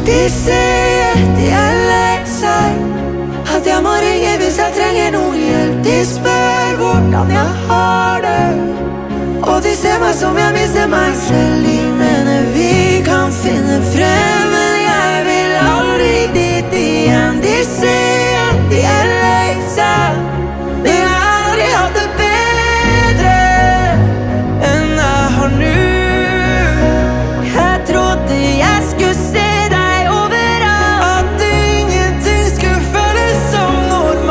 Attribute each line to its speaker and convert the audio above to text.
Speaker 1: De sier de er lei seg, at jeg må ringe hvis jeg trenger noe hjelp. De spør hvordan jeg har det, og de ser meg som jeg mister meg selv. De mener vi kan finne frem.